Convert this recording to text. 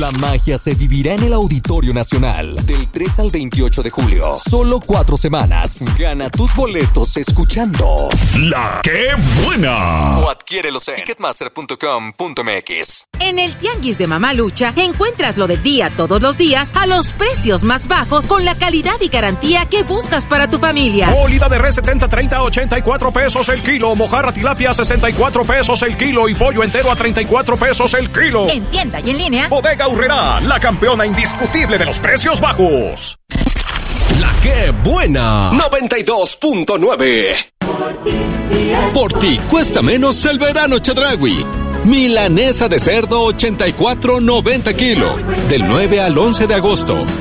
La magia se vivirá en el Auditorio Nacional del 3 al 28 de julio. Solo 4 semanas. Gana tus boletos escuchando La ¡Qué Buena! O adquiérelos en ticketmaster.com.mx. En el Tianguis de Mamalucha encuentras lo del día todos los días a los precios más bajos con la calidad y garantía que buscas para tu familia. Molida de res 70-30 a 84 pesos el kilo. Mojarra tilapia a 64 pesos el kilo. Y pollo entero a 34 pesos el kilo. En tienda y en línea. Bodega Aurrerá, la campeona indiscutible de los precios bajos. La ¡Qué Buena! 92.9. Por ti cuesta menos el verano Chedraui. Milanesa de cerdo 84.90 kilo. Del 9 al 11 de agosto.